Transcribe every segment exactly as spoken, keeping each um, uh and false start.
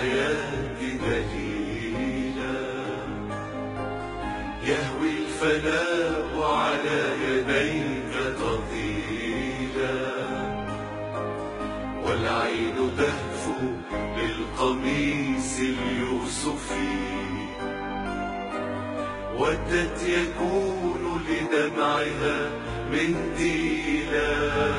للحياة دليلا، يهوي الفناء على يديك تطيلا، والعين تهفو للقميص اليوسفي، ودت يكون لدمعها منديلا.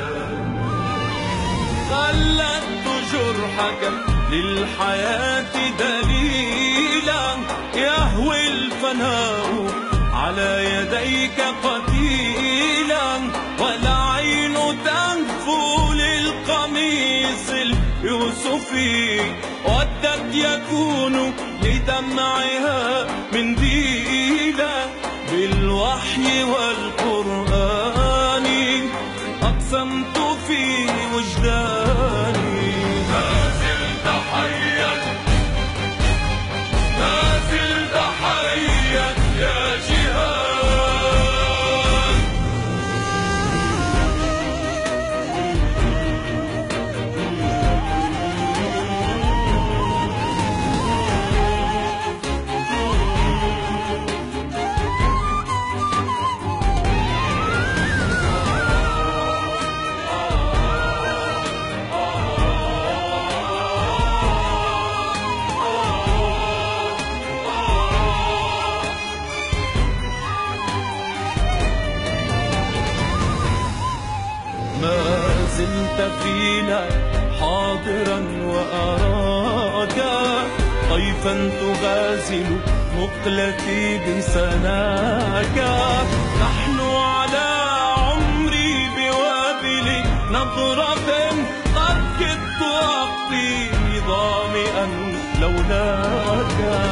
خلدت جرحك للحياة دليلا، يهوي الفناء على يديك قتيلا، والعين تهفو للقميص اليوسفي، ودت يكون لدمعها منديلا. بالوحي والقرآن أقسمت في وجداني، ما زلت حيا ما زلت حيا يا جهاد. ما زلت فينا حاضرا وأراك، طيفا تغازل مقلتي بسناك. نحن على عمري بوابل نظرة، قد كدت أقضي ظامئا لولاك.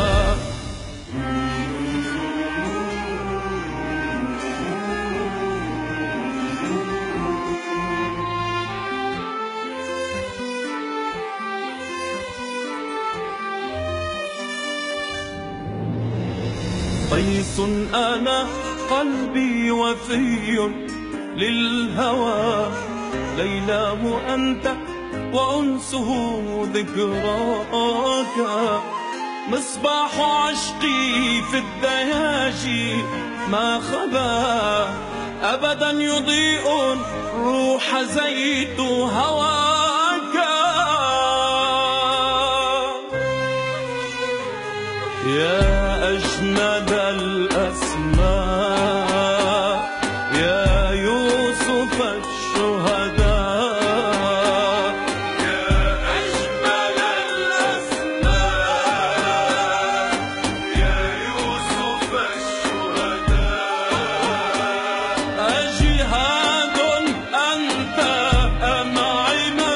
قيس أنا قلبي وفي للهوى، ليلاه أنت وأنسه ذكراك. مصباح عشقي في الدياجي ما خبا، أبدا يضيء روح زيت هواك. يا أجمل الأسماء يا يوسف الشهداء، يا أجمل الأسماء يا يوسف الشهداء. أجهاد أنت أم عماد؟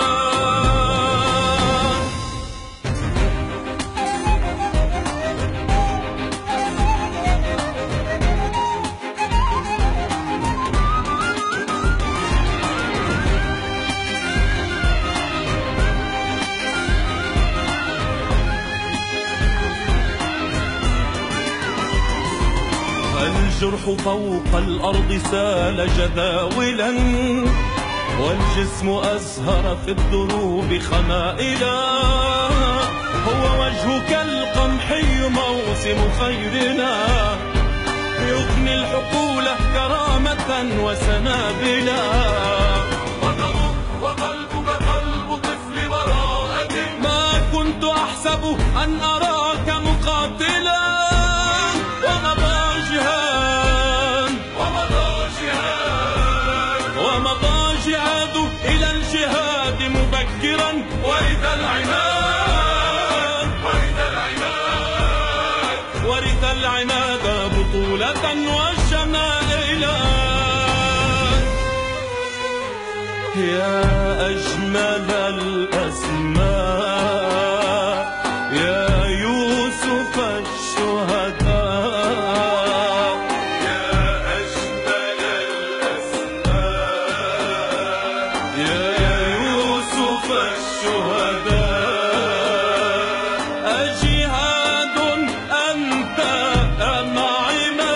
الجرح فوق الأرض سال جداولا، والجسم أزهر في الدروب خمائلا. هو وجهك القمحي موسم خيرنا، يغني الحقول كرامة وسنابلا. وقلبك قلب طفل براءة، ما كنت أحسب أن أراك مقاتلا، ومضى جهاد ومضى جهاد ومضى جهاد إلى الجهاد مبكرا. ورث العماد ورث العماد ورث العماد بطولة وشمائلا. يا أجمل الأسماء يا يوسف الشهداء، يا أجمل الأسماء يا يوسف الشهداء. أجهاد أنت أم عماد؟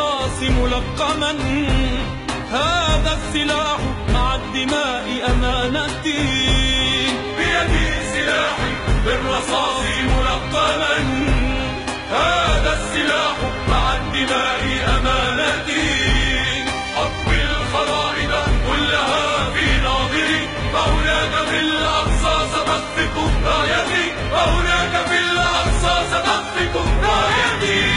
بالرصاص ملقما، هذا السلاح مع الدماء أمانتي. بيدي سلاحي بالرصاص ملقما، هذا السلاح مع الدماء أمانتي. أطوي الخرائط كلها في ناظري، فهناك في الأقصى ستخفق رايتي، فهناك في الأقصى ستخفق رايتي.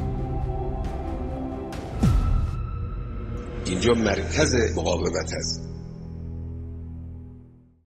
اینجا مرکز مقاومت است.